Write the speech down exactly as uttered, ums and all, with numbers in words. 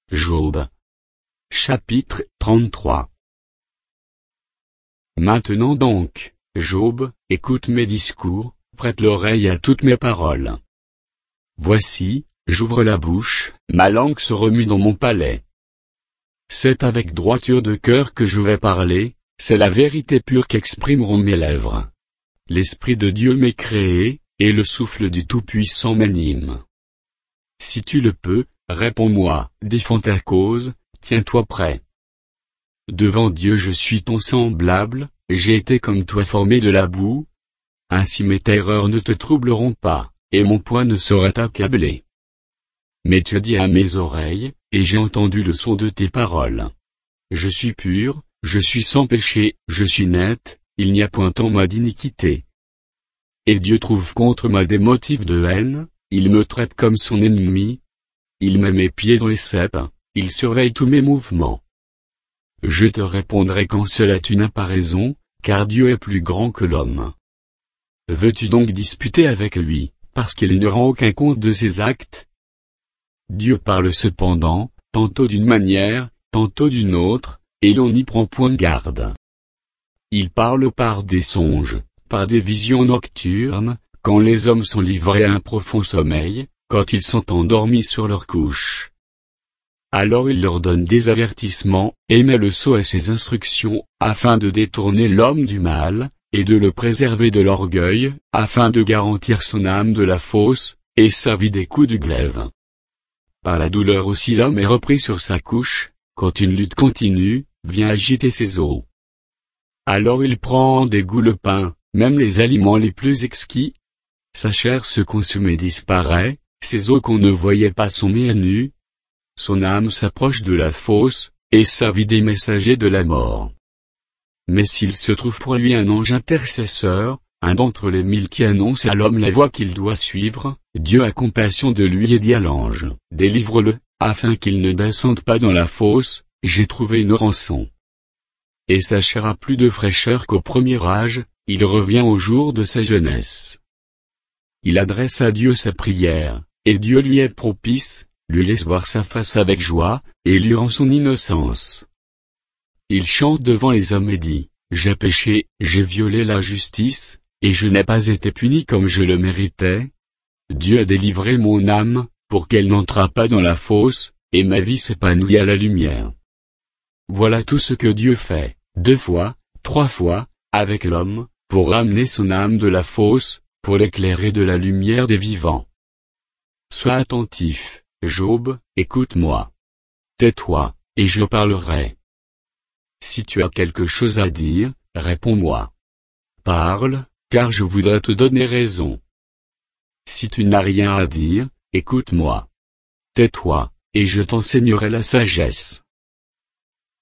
Job. Chapitre trente-trois. Maintenant donc, Job, écoute mes discours, prête l'oreille à toutes mes paroles. Voici, j'ouvre la bouche, ma langue se remue dans mon palais. C'est avec droiture de cœur que je vais parler, c'est la vérité pure qu'exprimeront mes lèvres. L'Esprit de Dieu m'est créé, et le souffle du Tout-Puissant m'anime. Si tu le peux, réponds-moi, défends ta cause, tiens-toi prêt. Devant Dieu je suis ton semblable, j'ai été comme toi formé de la boue. Ainsi mes terreurs ne te troubleront pas, et mon poing ne saurait t'accabler. Mais tu as dit à mes oreilles, et j'ai entendu le son de tes paroles. Je suis pur, je suis sans péché, je suis net, il n'y a point en moi d'iniquité. Et Dieu trouve contre moi des motifs de haine, il me traite comme son ennemi. Il met mes pieds dans les ceps, il surveille tous mes mouvements. Je te répondrai quand cela tu n'as pas raison, car Dieu est plus grand que l'homme. Veux-tu donc disputer avec lui, parce qu'il ne rend aucun compte de ses actes? Dieu parle cependant, tantôt d'une manière, tantôt d'une autre, et l'on n'y prend point garde. Il parle par des songes, par des visions nocturnes, quand les hommes sont livrés à un profond sommeil, quand ils sont endormis sur leur couche. Alors il leur donne des avertissements, et met le sceau à ses instructions, afin de détourner l'homme du mal, et de le préserver de l'orgueil, afin de garantir son âme de la fosse, et sa vie des coups du glaive. Par la douleur aussi l'homme est repris sur sa couche, quand une lutte continue, vient agiter ses os. Alors il prend des goûts le pain, même les aliments les plus exquis. Sa chair se consume et disparaît, ses os qu'on ne voyait pas sont mis à nu. Son âme s'approche de la fosse, et sa vie des messagers de la mort. Mais s'il se trouve pour lui un ange intercesseur, un d'entre les mille qui annonce à l'homme la voie qu'il doit suivre, Dieu a compassion de lui et dit à l'ange, délivre-le, afin qu'il ne descende pas dans la fosse, j'ai trouvé une rançon. Et sa chair a plus de fraîcheur qu'au premier âge, il revient au jour de sa jeunesse. Il adresse à Dieu sa prière, et Dieu lui est propice, lui laisse voir sa face avec joie, et lui rend son innocence. Il chante devant les hommes et dit, j'ai péché, j'ai violé la justice, et je n'ai pas été puni comme je le méritais. Dieu a délivré mon âme, pour qu'elle n'entrât pas dans la fosse, et ma vie s'épanouit à la lumière. Voilà tout ce que Dieu fait, deux fois, trois fois, avec l'homme, pour ramener son âme de la fosse, pour l'éclairer de la lumière des vivants. Sois attentif, Job, écoute-moi. Tais-toi, et je parlerai. Si tu as quelque chose à dire, réponds-moi. Parle, car je voudrais te donner raison. Si tu n'as rien à dire, écoute-moi. Tais-toi, et je t'enseignerai la sagesse.